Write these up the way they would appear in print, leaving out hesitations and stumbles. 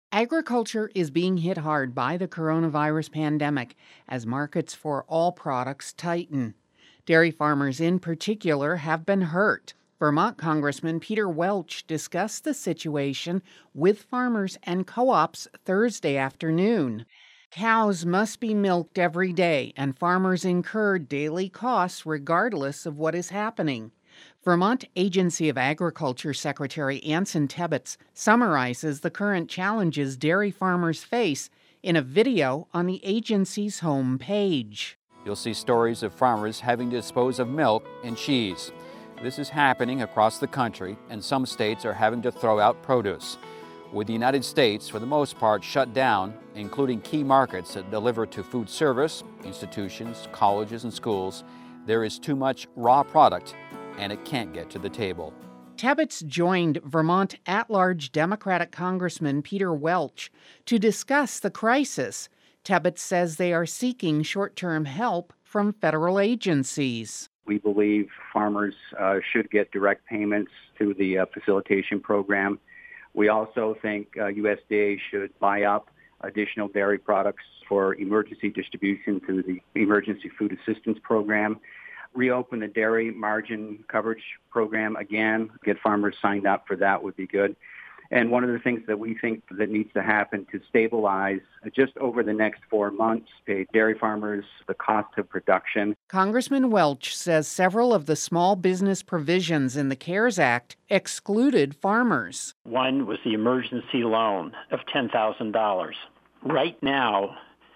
Agriculture is being hit hard by the coronavirus pandemic as markets for all products tighten. Dairy farmers in particular have been hurt. Vermont Congressman Peter Welch discussed the situation with farmers and co-ops Thursday afternoon. Cows must be milked every day, and farmers incur daily costs regardless of what is happening. Vermont Agency of Agriculture Secretary Anson Tebbetts summarizes the current challenges dairy farmers face in a video on the agency's homepage. You'll see stories of farmers having to dispose of milk and cheese. This is happening across the country, and some states are having to throw out produce. With the United States, for the most part, shut down, including key markets that deliver to food service, institutions, colleges, and schools, there is too much raw product, and it can't get to the table. Tebbetts joined Vermont at-large Democratic Congressman Peter Welch to discuss the crisis. Tebbetts says they are seeking short-term help from federal agencies. We believe farmers should get direct payments through the facilitation program. We also think USDA should buy up additional dairy products for emergency distribution through the Emergency Food Assistance Program. Reopen the dairy margin coverage program again. Get farmers signed up for that would be good. And one of the things that we think that needs to happen to stabilize just over the next 4 months, pay dairy farmers the cost of production. Congressman Welch says several of the small business provisions in the CARES Act excluded farmers. One was the emergency loan of $10,000. Right now,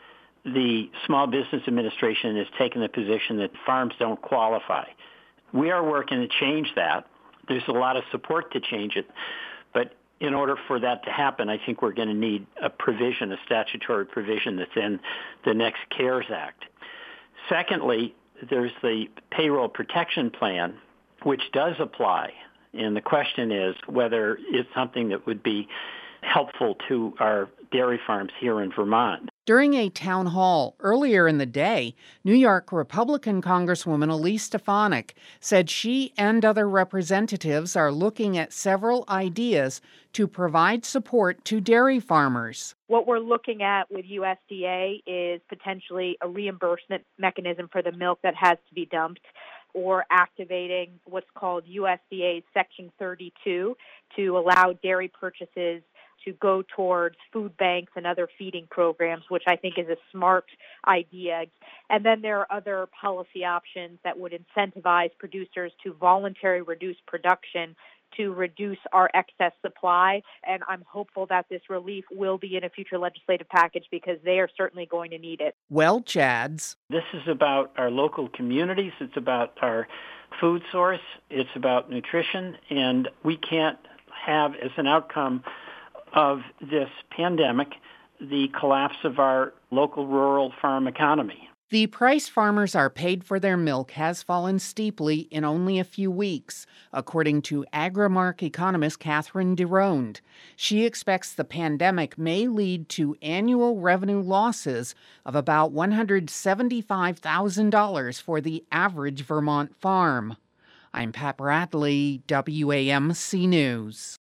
the Small Business Administration has taken the position that farms don't qualify. We are working to change that. There's a lot of support to change it, but in order for that to happen, I think we're going to need a provision, a statutory provision that's in the next CARES Act. Secondly, there's the Payroll Protection Plan, which does apply. And the question is whether it's something that would be helpful to our dairy farms here in Vermont. During a town hall earlier in the day, New York Republican Congresswoman Elise Stefanik said she and other representatives are looking at several ideas to provide support to dairy farmers. What we're looking at with USDA is potentially a reimbursement mechanism for the milk that has to be dumped, or activating what's called USDA's Section 32 to allow dairy purchases to go towards food banks and other feeding programs, which I think is a smart idea. And then there are other policy options that would incentivize producers to voluntarily reduce production to reduce our excess supply. And I'm hopeful that this relief will be in a future legislative package because they are certainly going to need it. Welch adds, this is about our local communities. It's about our food source. It's about nutrition. And we can't have as an outcome of this pandemic the collapse of our local rural farm economy. The price farmers are paid for their milk has fallen steeply in only a few weeks, according to Agrimark economist Catherine DeRonde. She expects the pandemic may lead to annual revenue losses of about $175,000 for the average Vermont farm. I'm Pat Bradley, WAMC News.